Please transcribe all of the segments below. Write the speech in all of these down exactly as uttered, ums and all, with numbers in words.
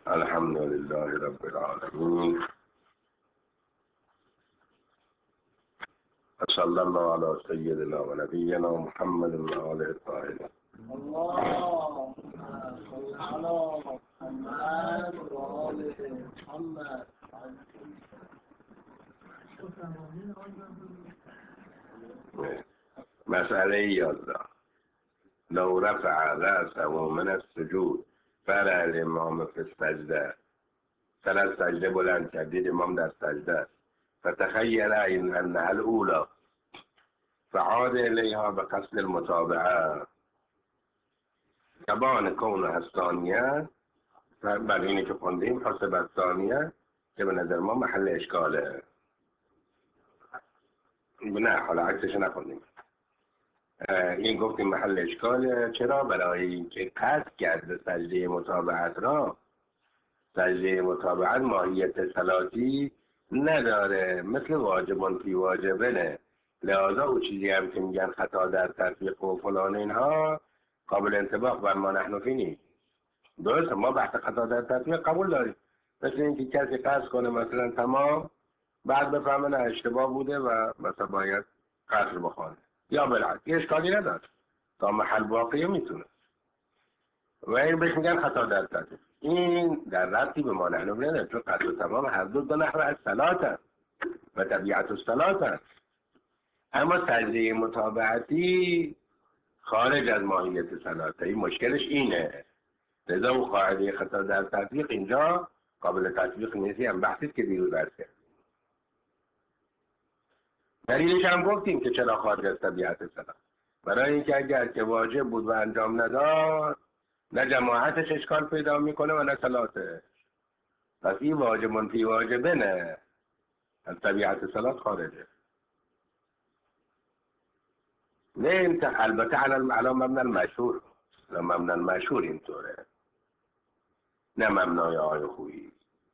الحمد لله رب العالمين، صلى الله على سيدنا ونبينا محمد وآله الطاهرين. اللهم صل على محمد وآل محمد. مسألة يلا لو رفع رأسه من السجود فرأى الإمام في السجدة ثلاث سجدة بلند شديد الإمام در السجدة فتخيل أنها الأولى فعاد إليها بقصد المتابعة كبان كونها الثانية فبعدين كفندين حسب الثانية که نظر ما محل اشکاله. نه حالا عکسش نخوندیم. این گفتیم محل اشکاله. چرا؟ برای اینکه قصد کرده سجده متابعت را. سجده متابعت ماهیت صلاتی نداره، مثل واجبان فی واجبنه. لذا او چیزی هم که میگن خطا در تطبیق و فلان اینها قابل انطباق بر ما نحن فی نیست. درسته، ما بحث خطا در تطبیق قبول داریم، مثل اینکه کسی قصد کنه مثلا تمام بعد بفهمه نه اشتباه بوده و مثلا باید قصر بخوانه یا بالعکس، یه اشکالی نداره، تا محل واقعی میتونه و این بهش میگن خطا در تطبیق. این در ربطی به ما نحن نداره، چون قصد و تمام هر دو دو نحو از صلات هست و طبیعت الصلات هست. اما سجده متابعتی خارج از ماهیت صلاته. این مشکلش اینه. لذا اون قاعده خطا در تطبیق اینجا قابل تطبیق نیستی. هم بحثی که دیروز درس کرد. دلیلش هم گفتیم که چرا خارج از طبیعت صلاح. برای اینکه اگر که واجب بود و انجام نداد نه جماعتش اشکال پیدا میکنه و نه صلاتش. پس این واجبون فی واجبه نه، از طبیعت صلاح خارجه. نه انت البته علی مبنی المشهور، نه مبنی المشهور اینطوره، نه مبنای آی خویی.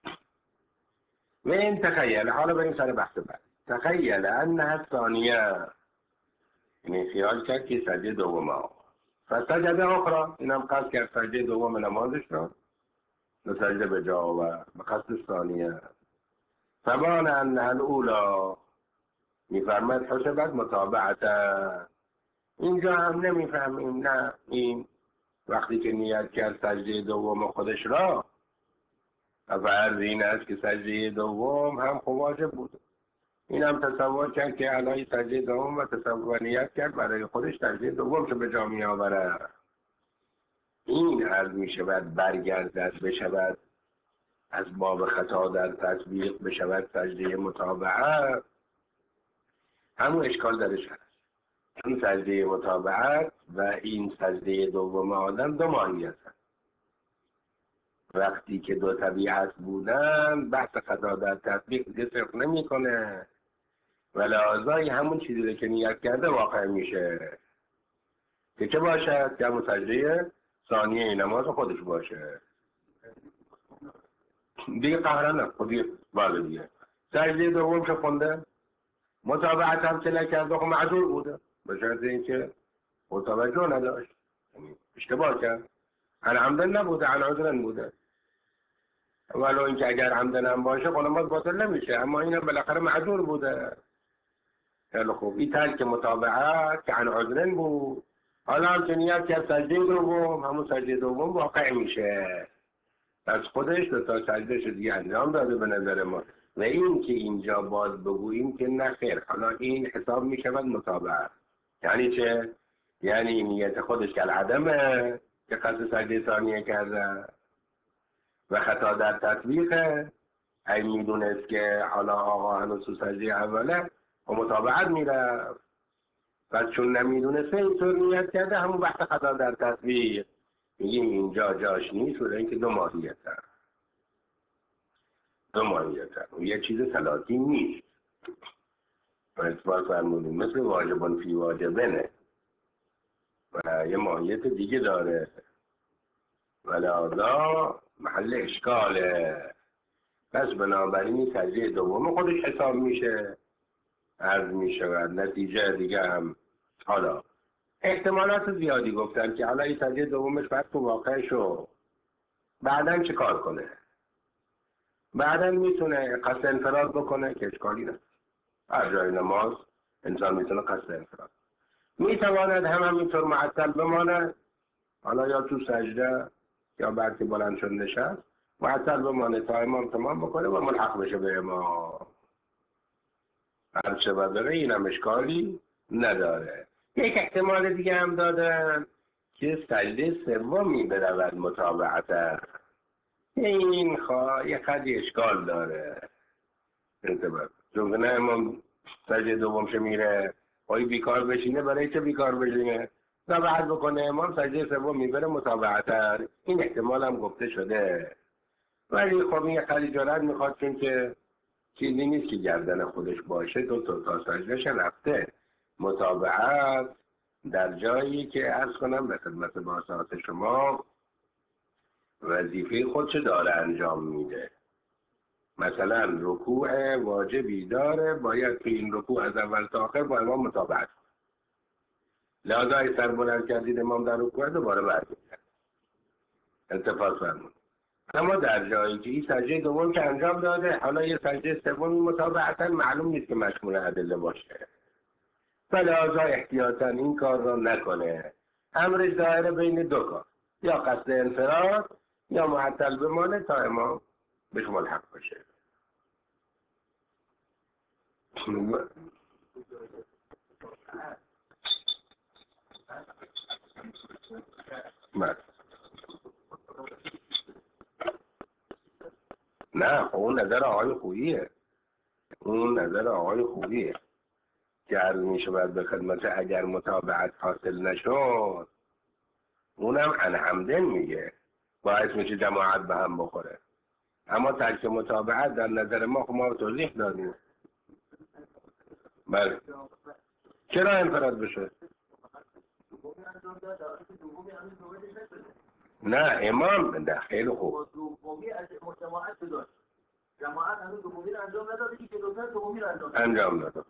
و این تخیل، حالا بریم سر بحث بعد. تخیل انها ثانیه، یعنی خیال کرد که سجده دوم ها فسجده اخرى، اینم قصد کرد سجده دوم نمازش رو سجده به جا و به قصد ثانیه. فبان انها الاولا، میفرمد حسبت متابعتا. اینجا هم نمیفهمیم. نه، این وقتی که نیت کرد سجده دوم خودش را فرض این است که سجده دوم هم خب واجب بود، این هم تصور کرد که علای سجده دوم و تصور نیت کرد برای خودش سجده دوم که به جا می آوره. این عرض می شود برگردد بشود از باب خطا در تطبیق بشود سجده متابعت. همون اشکال درش هست. این سجده متابعت و این سجده دوم آدم دو ماهیت هست. وقتی که دو طبیعت بودن بحث خطا در تطبیق دیگه صرف نمی کنه و لحاظای همون چیزی که نیت کرده واقع میشه که چه باشد؟ که همون سجده ثانیه نماز خودش باشه دیگه قهرن خودی بالا دیگه. سجده دوم که خونده متابعت هم که نکرده خب معذور بوده به شرط اینکه متوجه نداشت، اشتباه کرد، عن عمدن نبوده، عن عذرن بوده. ولو اینکه اگر عمدن هم باشه خب نماز باطل نمیشه، اما اینم بالاخره معذور بوده. خیلی خوب، این ترک متابعت که عن عذرن بود، حالا هم که نیت کرد سجده دوم، همون سجده دوم واقع میشه، از خودش دو تا سجدهش دیگه انجام داده به نظر ما. و این که اینجا باز بگوییم که نه خیر، حالا این حساب میشود متابعت. یعنی چه؟ یعنی نیت خودش که العدمه که قصد سجده ثانیه کرده و خطا در تطبیقه. ای میدونست که حالا آقا هنوز تو سجده اوله و متابعت میره، پس چون نمیدونسته اینطور نیت کرده همون بحث خطا در تطبیق. میگیم اینجا جاش نیست، ولی اینکه دو ماهیت هست. دو ماهیت هست. یه چیز صلاتی نیست. و اثبات فرمودیم مثل واجبان فی واجبنه و یه ماهیت دیگه داره و لذا محل اشکاله. پس بنابراین سجده دوم خودش حساب میشه، عرض میشه و نتیجه دیگه هم. حالا احتمالات زیادی گفتن که حالا این سجده دومش بعد تو واقع شو بعدن چه کار کنه. بعدا میتونه قصد انفراد بکنه که اشکالی نه. هر جای نماز انسان میتونه قصد انفراد. میتواند هم همینطور معطل بماند، حالا یا تو سجده یا بعد که بلند شد نشست معطل بمانه تا امام تمام بکنه و ملحق بشه به امام. هر چه بداره اینم اشکالی نداره. یک احتمال دیگه هم دادن که سجده سومی برود متابعتا. این خواه یه خیلی اشکال داره انتباه، چون که نه امام سجده دومش میره وای بیکار بشینه، برای چه بیکار بشینه؟ و بعد بکنه امام سجده سوم میبره متابعتا. این احتمال هم گفته شده، ولی خب این خیلی جرأت میخواد، چون که چیزی نیست که گردن خودش باشه. دو تا تا سجدهش رفته متابعت در جایی که عرض کنم به خدمت باسطات شما وظیفه خودش داره انجام میده. مثلا رکوع واجبی داره، باید تو این رکوع از اول تا آخر با امام متابعت کنه. لحظه ای سر بلند کردید امام در رکوع دوباره برمیگرد التفات فرمون. اما در جایی که این سجده دوم که انجام داده، حالا یه سجده سومی متابعتا معلوم نیست که مشمول ادله باشه، فلذا احتیاطاً این کار را نکنه. امرش دایره بین دو کار، یا قصد انفراد یا معطل بمانه تا امام بهش ملحق باشه. نه اون نظر آقای خوییه، اون نظر آقای خوییه که عرض می شود به خدمت اگر متابعت حاصل نشد، اونم انحمدن میگه باعث میشه جماعت به هم بخوره. اما ترک متابعت در نظر ما، خب ما توضیح دادیم. بله چرا انفراد بشه؟ نه امام ده خیلی خوب جماعت هنوز دومی رو انجام نداده که دوتر دومی رو انجام انجام داده.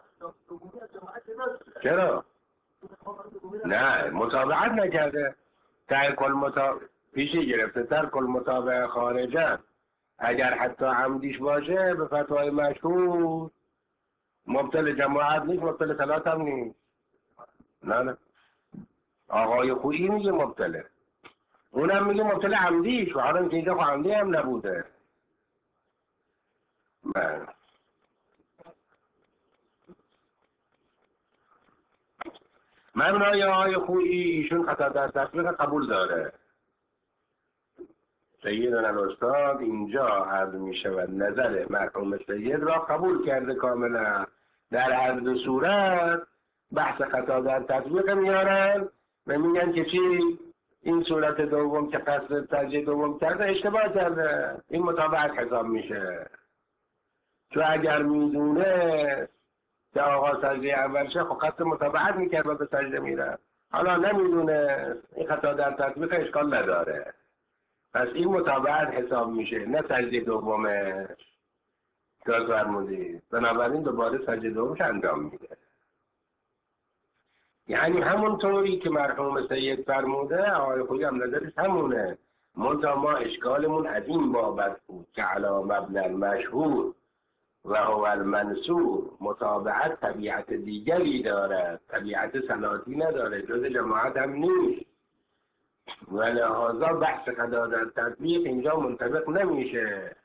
چرا؟ نه متابعت نکرده، ترک المتابعه پیشی گرفته، ترک المتابعه خارجه اگر حتی عمدیش باشه به فتوای مشهور مبتل جماعت نیست، مبتل ثلاث هم نیست. نه نه آقای خویی میگه مبتله، اونم میگه مبتل عمدیش، و حالا که اینجا خو عمدی هم نبوده. من مبنای آقای خویی ایشون خطا در تطبیق قبول داره. سیدنا الاستاد اینجا عرض می شود نظر مرحوم سید را قبول کرده کاملا. در هر دو صورت بحث خطا در تطبیق میارن و میگن که چی؟ این صورت دوم که قصد سجده دوم کرده اشتباه کرده، این مطابقت حساب میشه. تو اگر میدونه که آقا سجده اول شه خب قصد مطابقت میکرد و به سجده میره، حالا نمیدونه این خطا در تطبیق اشکال نداره، پس این مطابقت حساب میشه نه سجده دومش. درست فرمودید. بنابراین دوباره سجده دومش انجام میده. یعنی همون طوری که مرحوم سید فرموده آقای خویی هم نظرش همونه. منتها ما اشکالمون از این بابت بود که علی مبنی مشهور و هو المنصور مطابقت طبیعت دیگری داره، طبیعت صلاتی نداره، جز جماعت هم نیست، و لحاظا بحث خطا در تطبیق اینجا منطبق نمیشه.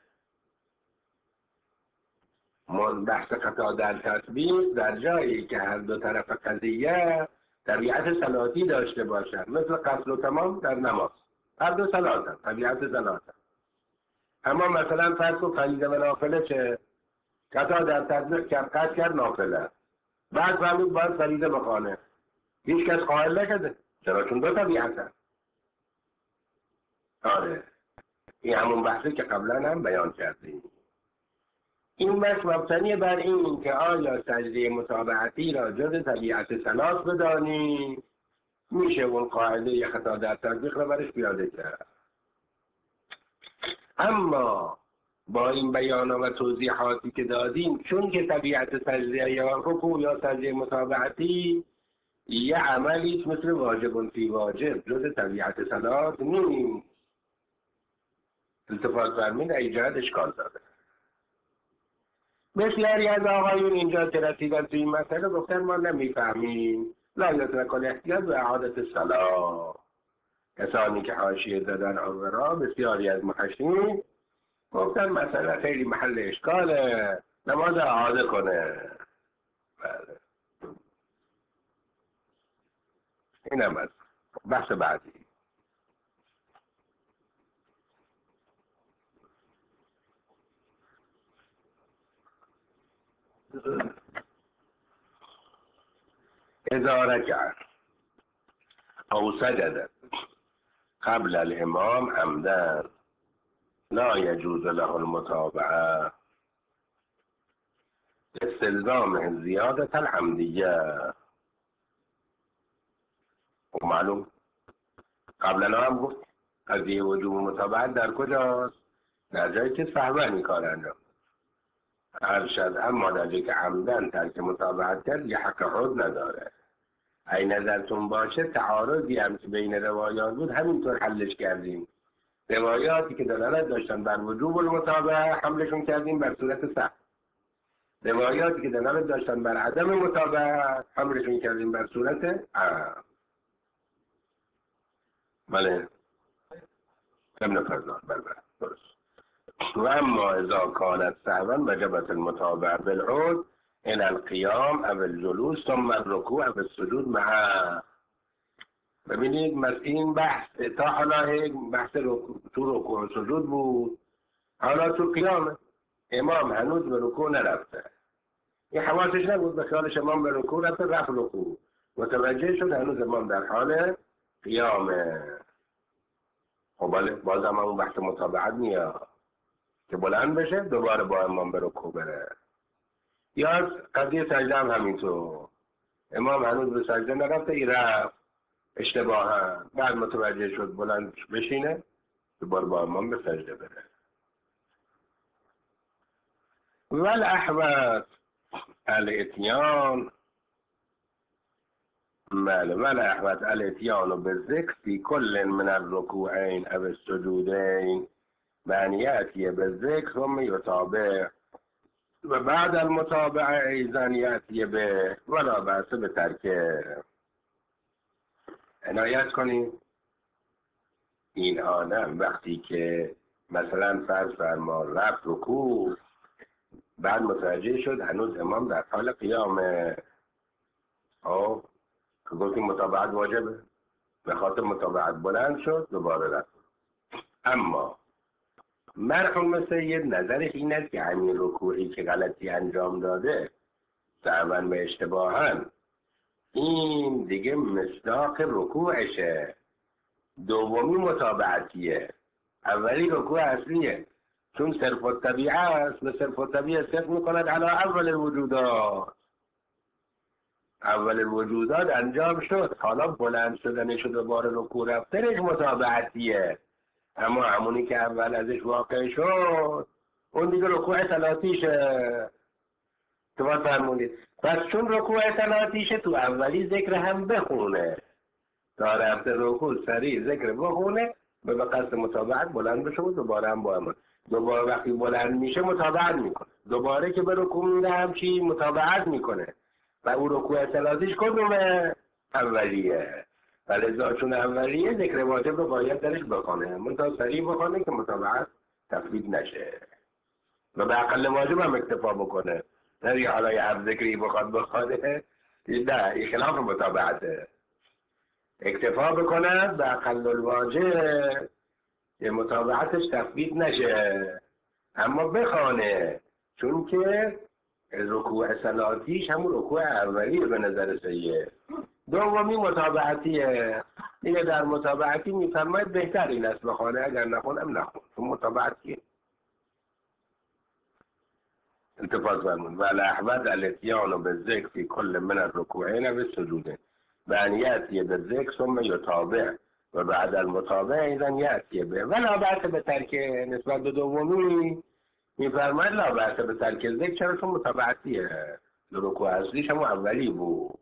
من بحث خطا در تطبیق در جایی که هر دو طرف قضیه طبیعت صلاتی داشته باشد، مثل قصر و تمام در نماز، هر دو صلات هم طبیعت صلات هم. اما مثلا فرض و فریضه و نافله چه؟ خطا در تطبیق کرد، قصد کرد نافله، بعد فهمید باید فریضه بخوانه، هیچ کس قائل نکرده، چرا؟ چون دو طبیعت هم. آره این همون بحثی که قبلا هم بیان کردیم. این بحث مبتنی بر این که آیا سجده متابعتی را جز طبیعت صلات بدانی، میشه اون قاعده خطا در تطبیق را برش پیاده کرد. اما با این بیان و توضیحاتی که دادیم، چون که طبیعت سجده یا رکوع یا سجده متابعتی یه عملیست مثل واجب فی واجب، جز طبیعت صلات نیست، التفات فرمین ایجاد اشکال داره. بسیاری از آقایون اینجا که رسیدن تو این مسئله گفتن ما نمیفهمیم، لا یترک احتیاج به اعادت صلاح. کسانی که حاشیه دادن آورا، بسیاری از محشین گفتن مسئله خیلی محل اشکاله، نماز اعاده کنه. بله این هم از بحث بعدی. اذا رکع او سجد قبل الامام عمدا لا يجوز له المتابعه استلزام زیادت الحمدیه. و معلوم قبلا هم گفت قضیه وجوب متابعت در کجاست؟ در جایی که سهوا این کار انجام ارشد، اما در جایی که عمدن ترک متابعت کرد یه حق عود نداره. این نظرتون باشه تعارضی هم که بین روایات بود همینطور حلش کردیم. روایاتی که دلالت داشتن بر وجوب المتابعه حملشون کردیم بر صورت سهو، روایاتی که دلالت داشتن بر عدم متابعه حملشون کردیم بر صورت عام. بله ابن فرزان بله درست. و اما اذا کانت سهوا وجبت المتابعه بالعود الى القیام او الجلوس ثم الرکوع او السجود معه. ببینید مثل این بحث تا حالا یک بحث رکوع تو رکوع و سجود بود، حالا تو قیام امام هنوز به رکوع نرفته، این حواسش نبود، به خیالش امام به رکوع رفته، رفت رکوع، متوجه شد هنوز امام در حال قیامه. خب بله بازم اون بحث متابعت میاد که بلند بشه دوباره با امام به رکوع بره. یا قضیه سجده هم همینطور، امام هنوز به سجده نرفته، ای رفت اشتباها، بعد متوجه شد بلند بشینه دوباره با امام به سجده بره. والاحوط الاتیان بله والاحوط الاتیان بالذکر فی کل من الرکوعین او السجودین بأن یأتی بالذکر ثم یتابع و بعد المتابعه ایضا یأتی به ولا بأس به ترکه. عنایت کنید این آدم وقتی که مثلا فرض فرما رفت رکوع، بعد متوجه شد هنوز امام در حال قیامه، آه که گفتیم متابعت واجبه، به خاطر متابعت بلند شد دوباره رفت. اما مرحوم سید نظرش این است که همین رکوعی که غلطی انجام داده سهوا و اشتباها این دیگه مصداق رکوعشه، دومی متابعتیه، اولی رکوع اصلیه، چون صرف الطبیعه است به صرف الطبیعه صرف میکند علی اول الوجودات، اول الوجودات انجام شد، حالا بلند شدنش و دوباره رکوع رفتنش متابعتیه، اما همونی که اول ازش واقع شد اون دیگه رکوع صلاتیشه. تو باید فرمونید پس چون رکوع صلاتیشه تو اولی ذکر هم بخونه، تا رفته رکوع سریع ذکر بخونه به قصد متابعت بلند بشه و دوباره هم با همون دوباره وقتی بلند میشه متابعت میکنه، دوباره که به رکوع میره همچی متابعت میکنه و او رکوع صلاتیش کدومه؟ اولیه. ولذا چون اولیه ذکر واجب رو باید درش بخونه، منتها سریع بخونه که متابعت تفویت نشه و به اقل واجب هم اکتفا بکنه، نه حالا یه هر ذکری بخواد بخواد نه این خلاف متابعته، اکتفا بکنه به اقل الواجب که متابعتش تفویت نشه، اما بخونه، چون که رکوع صلاتیش همون رکوع اولیه به نظر سید، دومی متابعتیه، دیگه در متابعتی میفرماید بهتر این است بخونه، اگر نخونم نخون، چون متابعتیه. التفات فرمون و الاحوط الاتیان بالذکر فی کل من الرکوعین و السجودین بأن یأتی بالذکر ثم یتابع و بعد المتابع ایضا یأتی به ولا بأس به ترک. نسبت به دومی میفرماید لا بأس به ترک ذکر، چرا؟ چون متابعتیه، رکوع اصلیش هم اولی بود.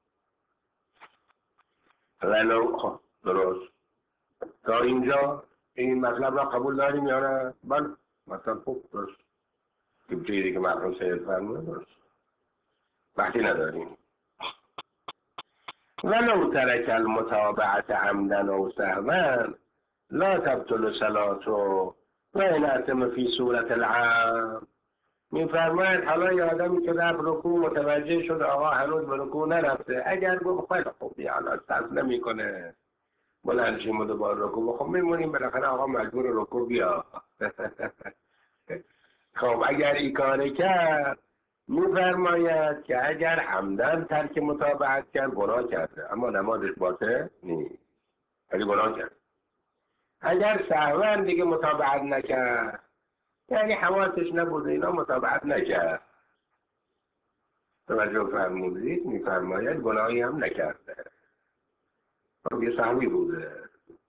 ولو درست تا اینجا این مطلب را قبول داریم یا نه؟ بله مطلب خوب درست که چیزی که مرحوم سید فرمود درست وقتی نداریم. ولو ترک المتابعت عمدا و سهوا لا تبطل صلاته و این اتم فی صورت العام. میفرماید حالا یه آدمی که رفت رکوع متوجه شد آقا هنوز به رکوع نرفته، اگر گفت خیلی خوب دیگه حالا صرف نمیکنه بلند شیم و دوباره رکوع خب میمونیم بالاخره آقا مجبور رکوع بیا. خب اگر این کار کرد میفرماید که اگر عمدن ترک متابعت کرد گناه کرده اما نمازش باطل نیست، ولی گناه کرد. اگر سهوا دیگه متابعت نکرد یعنی حواسش نبوده اینا متابعت نکرد توجه فرمودید میفرماید گناهی هم نکرده یه سهوی بوده.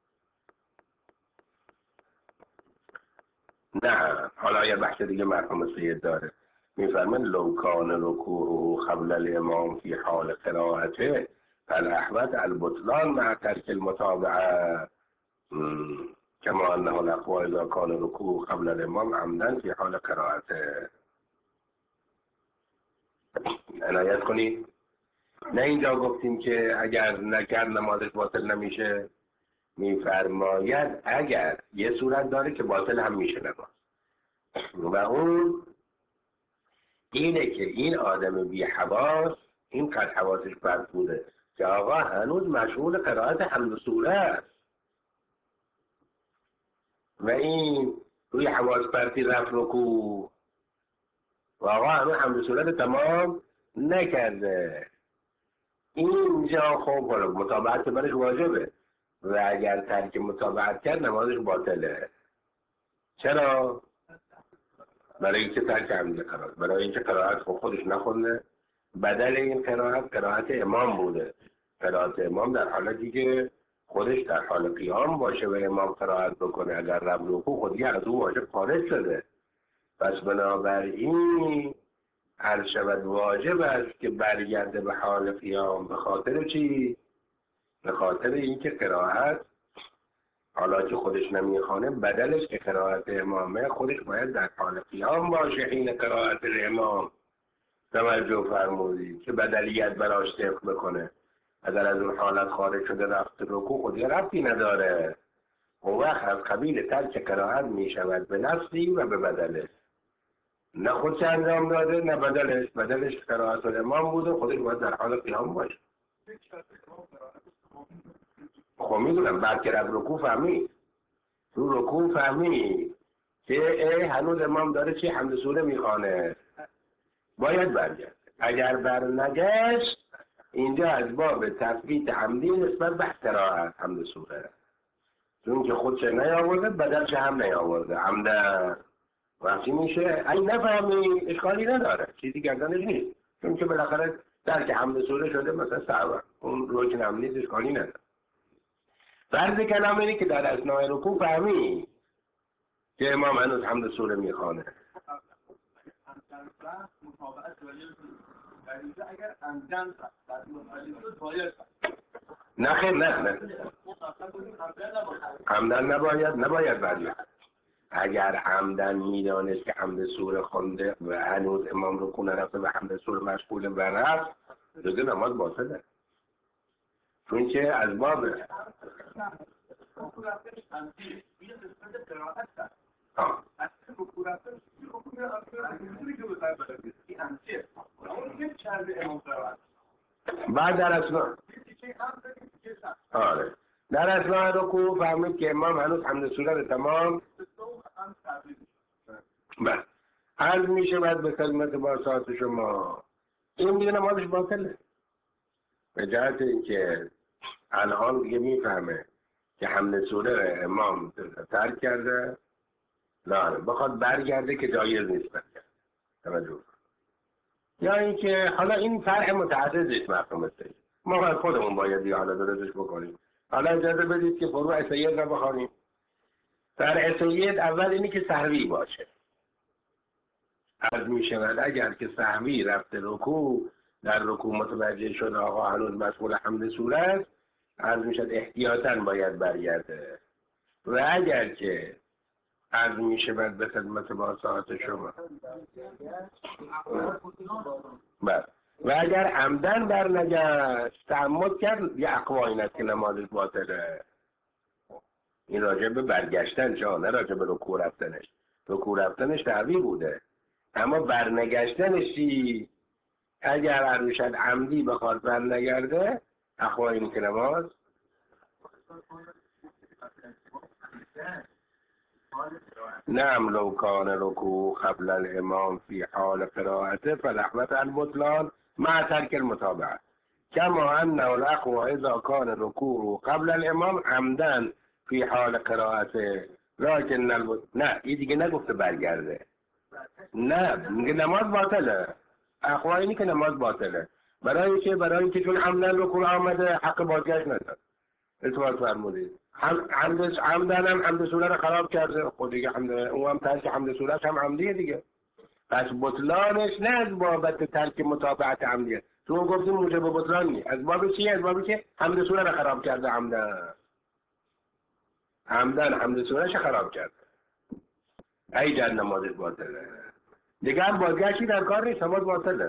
نه حالا یه بحث دیگه مرحوم سید داره میفرماید لو کان رکوعه قبل الامام فی حال قرائته فالاحوط البطلان مع ترک المتابعه کما انه الاقوى اذا کان رکوع قبل الامام عمدا فی حال قرائته. عنایت کنید نه اینجا گفتیم که اگر نکرد نمازش باطل نمیشه، میفرماید اگر یه صورت داره که باطل هم میشه نماز و اون اینه که این آدم بی حواس اینقدر حواسش پرت بوده که آقا هنوز مشغول قرائت حمد سوره است و این روی حواس پرتی رفت رکوع و آقا هنوز حمد سوره تمام نکرده. اینجا خب حالا متابعت برش واجبه و اگر ترک متابعت کرد نمازش باطله. چرا؟ برای اینکه ترک عمد قرائت، برای اینکه قرائت خب خودش نخونده، بدل این قرائت قرائت امام بوده. قرائت امام در حالتی که خودش در حال قیام باشه و امام قرائت بکنه اگر رب رکوع خودی از او واجب خارج شده. پس بنابراین هر شود واجب است که برگرده به حال قیام. به خاطر چی؟ به خاطر اینکه قرائت حالا که خودش نمیخوانه بدلش که قرائت امامه خودش باید در حال قیام باشه حین قرائت امام. توجه فرمودید که بدلیت براش طبق بکنه. اگر از اون حالت خارج شده رفت رکوع خودی ربطی نداره، اون وقت از قبیل ترک قرائت میشود به نفسی و به بدلش. نه خودش انجام داده نه بدلش، بدلش قرائت امام بوده خودش باید در حال قیام باشه. خب میدونم بعد که رفت رکوع فهمید، رو رکوع فهمید که ای هنوز امام داره چی حمد سوره میخوانه باید برگرد. اگر بر نگشت اینجا از باب تثبیت حمدی نسبت به قرائت حمد سوره، چون که خودش نیاورده بدلش هم نیاورده عمدن وقتی میشه این نفهمی اشکالی نداره چیزی گردنش نیست، چون که بالاخره درک حمد سوره شده مثلا سهوا اون رکن هم نیست اشکالی نداره. فرض کلام اینه که در اثناء رکوع فهمی که امام هنوز حمد سوره میخوانه. نه خیر نه نه عمدن نباید نباید برگرد. اگر عمدن میدانست که حمد سوره خونده و هنوز امام رکوع نرفته و حمد سوره مشغول و رفت دیگه نماز باطله، چون که از باب آه. بعد در اثناء آره در اثناء رکوع فهمید که امام هنوز حمد سوره رو تمام بله عرض می شود به خدمت باسات شما این دیگه نمازش باطله، به جهت اینکه الان دیگه میفهمه که حمد سوره امام ترک کرده نه بخواد برگرده که جایز نیست برگرده. توجه یا اینکه حالا این فرع متعددش مفهوم است ما باید خودمون باید دیگه حالا درستش بکنیم. حالا اجازه بدید که فروع سید را بخوانیم. فرع سید اول اینی که سهوی باشه. عرض می شود اگر که سهوی رفته رکوع در رکوع متوجه شد آقا هنوز مسئول حمد سوره است عرض می شود احتیاطاً باید برگرده و اگر که عرض میشه بعد به خدمت با ساعت شما بله و اگر عمدن برنگشت تعمد کرد یه اقوایی است که نمازش باطله. این راجع به برگشتن جا نه راجع به رکوع رفتنش. رکوع رفتنش تعویض بوده اما برنگشتنش چی؟ اگر عروشت عمدی بخواد برنگرده اقوایی که نماز نعم لو کان رکوع قبل الامام فی حال قراءته فلحمت البطلان مع ترک المتابعه كما انه الاقوى اذا كان الركوع قبل الامام عمدا فی حال قراءته لكن الب... نه این دیگه نگفته برگرده نه میگه نماز باطله. اقوى اینی که نماز باطله برای چه؟ برای اینکه چون عمدا رکوع آمده حق بازگشت نداره. اتفاق فرمودید حمد عمدن هم حمد سوره رو خراب کرده. خود دیگه حمد اون هم ترک حمد سوره هم عمدیه دیگه. پس بطلانش نه از بابت ترک متابعت عمدیه. تو گفتیم موجب بطلان نیست. از باب چیه؟ از بابی که حمد سوره رو خراب کرده. عمدن عمدن حمد سوره رو خراب کرده. ای جن نمازش باطله. دیگه هم بازگشتی در کار نیست. نماز باطله.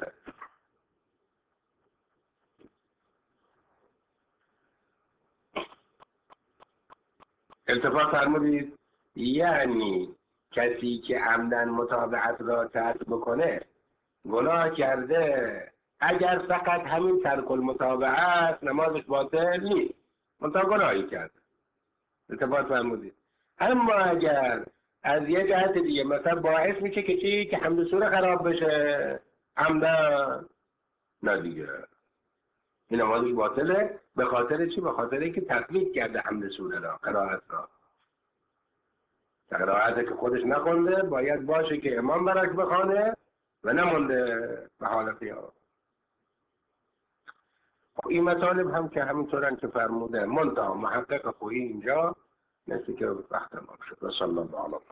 التفات فرمودید یعنی کسی که عمدن متابعت را ترک بکنه گناه کرده. اگر فقط همین ترک المتابعه است نمازش باطل نیست منتها گناهی کرد. التفات فرمودید اما اگر از یه جهت دیگه مثلا باعث میشه که چی؟ که حمد سوره خراب بشه عمدن نه دیگه این نمازش باطله. به خاطر چی؟ به خاطر اینکه تقلید کرده حمد سوره را قرائت را. قرائتی که خودش نخونده باید باشه که امام برک بخونه و نمونده به حال قیام. این مطالب هم که همینطورن که فرموده منتها محقق خویی اینجا نسی که وقت ما شد. و صلی الله علیه